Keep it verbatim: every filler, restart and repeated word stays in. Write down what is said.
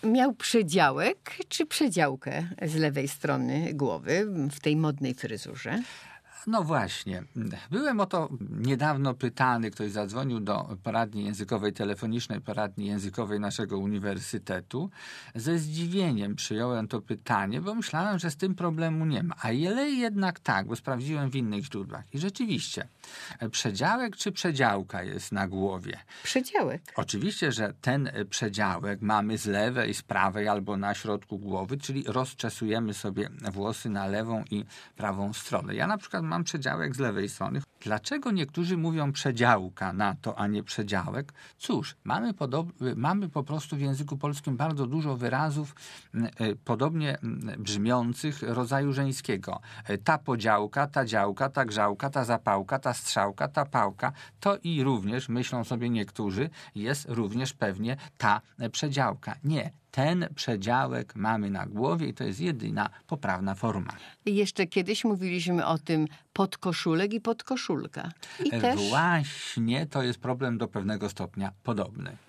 miał przedziałek czy przedziałkę z lewej strony głowy w tej modnej fryzurze? No właśnie. Byłem o to niedawno pytany. Ktoś zadzwonił do poradni językowej, telefonicznej poradni językowej naszego uniwersytetu. Ze zdziwieniem przyjąłem to pytanie, bo myślałem, że z tym problemu nie ma. A ile jednak tak, bo sprawdziłem w innych źródłach. I rzeczywiście, przedziałek czy przedziałka jest na głowie? Przedziałek. Oczywiście, że ten przedziałek mamy z lewej, z prawej albo na środku głowy, czyli rozczesujemy sobie włosy na lewą i prawą stronę. Ja na przykład mam przedziałek z lewej strony. Dlaczego niektórzy mówią przedziałka na to, a nie przedziałek? Cóż, mamy, podob- mamy po prostu w języku polskim bardzo dużo wyrazów y, podobnie brzmiących rodzaju żeńskiego. Ta podziałka, ta działka, ta grzałka, ta zapałka, ta strzałka, ta pałka. To i również, myślą sobie niektórzy, jest również pewnie ta przedziałka. Nie. Ten przedziałek mamy na głowie i to jest jedyna poprawna forma. I jeszcze kiedyś mówiliśmy o tym podkoszulek i podkoszulka. I też... Właśnie to jest problem do pewnego stopnia podobny.